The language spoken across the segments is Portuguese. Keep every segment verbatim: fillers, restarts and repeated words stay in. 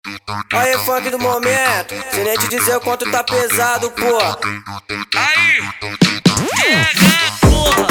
Aí, funk do momento, sem nem te dizer o quanto tá pesado, porra. Aí, pega, porra.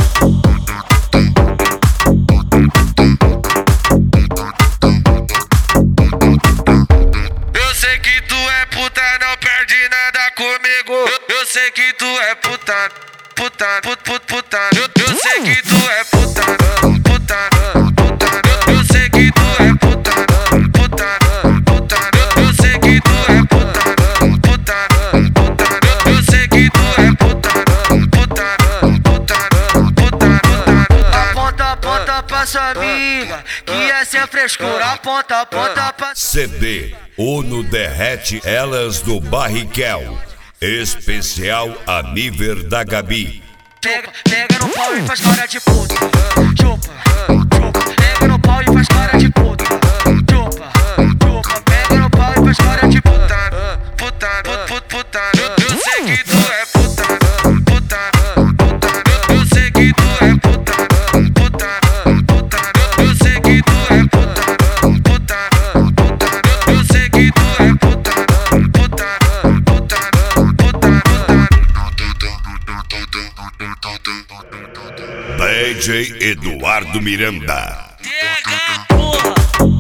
Eu sei que tu é puta, não perde nada comigo. Eu, eu sei que tu é puta, puta, puta, puta, puta. Eu, eu sei que tu é puta, puta, puta. Eu, eu sei que tu é puta, puta, puta. Eu, eu sei que tu é puta, puta, puta. Eu, eu sei que tu é puta, puta, puta, puta, puta. Aponta, aponta pra sua amiga, que é sem frescura. Aponta, aponta pra... C D Uno derrete elas do Barricel. Especial a nível da Gabi. Pega, pega no pau e faz cara de puta. Chupa, chupa. Pega no pau e faz cara de puta. Chupa, chupa. Pega no pau e faz cara de puta. Puta, puta, puta. Eu, eu sei que tu é puta, puta, puta. Eu, eu sei que tu é puta, puta, puta. Eu, eu sei que tu é puta, puta, puta. Eu, eu sei que tu é puta, puta, puta, puta, puta. D J Eduardo Miranda. Pega, porra.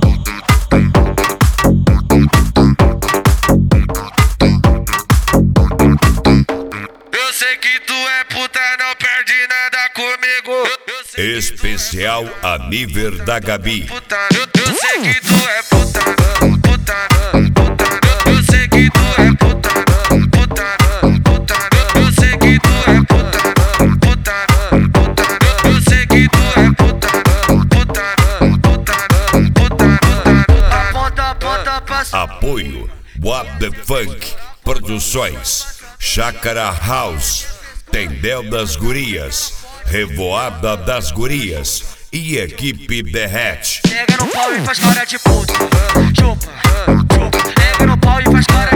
Eu sei que tu é puta, não perde nada comigo. Eu, eu sei Especial a nível da Gabi. puta, eu, eu sei que tu é puta, puta, puta. Eu, eu sei que tu é puta, puta, puta. Eu, eu sei que tu é puta, puta, puta. Eu, eu sei que tu é puta, puta, puta, puta, puta. Aponta, aponta pra sua... Apoio What the Funk Produções, Chácara House, Tendel das Gurias, Revoada das Gurias e Equipe Derrete. Pega no pau e faz cara de puta. Chupa, chupa. Pega no pau e faz cara